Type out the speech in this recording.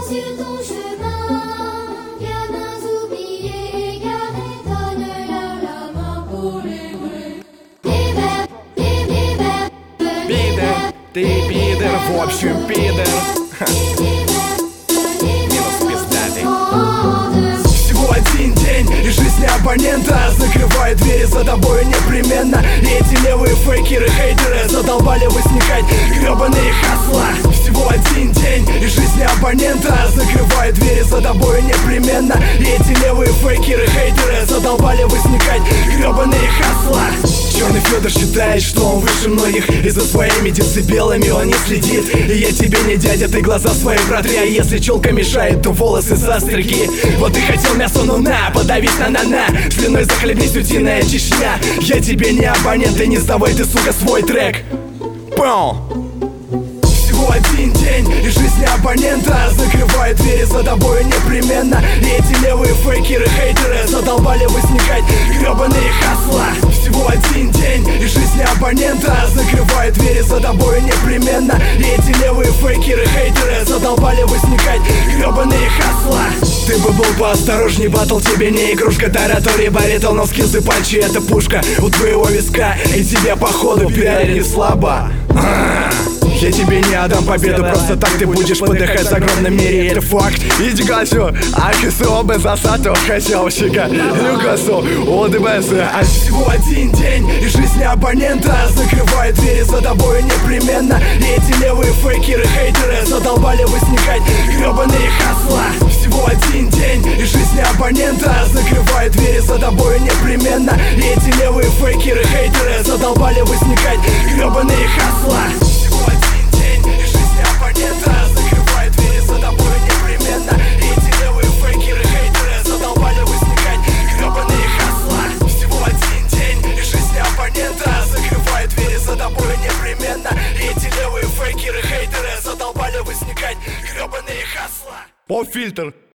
sur ton chemin. Viens nous oublier, égarer, donne-leur la main pour les vrais. Пидор, ты пидор, в общем пидор. Минус пиздатый. Всего один день, и жизнь абонента закрывает двери за тобой непременно. И эти левые фейкеры, хейтеры задолбали возникать гребаные хасла. Всего один день, и жизнь абонента закрывает двери за тобой непременно. И эти левые фейкеры, хейтеры задолбали возникать гребаные хасла. Черный Федор считает, что он выше многих, и за своими децибелами он не следит. И я тебе не дядя, ты глаза свои протри. А если челка мешает, то волосы застриги. Вот ты хотел мясо, ну на, подавись на-на-на. Слюной захлебнись, утиная Чечня. Я тебе не абонент, и не сдавай ты, сука, свой трек. Пау! Всего один день, и жизнь абонента закрывает двери за тобой непременно. И эти левые фейкеры, хейтеры задолбали возникать гребаные хасла. Всего один день, и жизнь абонента закрывает двери за тобой непременно. И эти левые фейкеры, хейтеры задолбали возникать гребаные хасла. Ты бы был поосторожней, батл тебе не игрушка. Таратория, баритон, но скиллзы, панчи — это пушка у твоего виска. И тебе походу пиарить не слабо. Я тебе не отдам победу, просто так ты будешь подыхать в огромном мире, это факт. Иди гасю, акису без засату, хасявщика, люкасу, одбс. А всего один день, и жизнь абонента закрывает двери за тобой непременно. И эти левые фейкеры, хейтеры задолбали возникать гребаные хасла. Всего один день, и жизнь абонента закрывает двери за тобой непременно. И эти левые фейкеры, хейтеры задолбали возникать гребаные хасла. Всего один день, и жизнь абонента закрывает двери за тобой непременно. И эти левые фейкеры, хейтеры задолбали возникать гребаные хасла. Всего один день, и жизнь абонента закрывает двери за тобой непременно. И эти левые фейкеры, хейтеры задолбали возникать гребаные хасла. Поп-фильтр.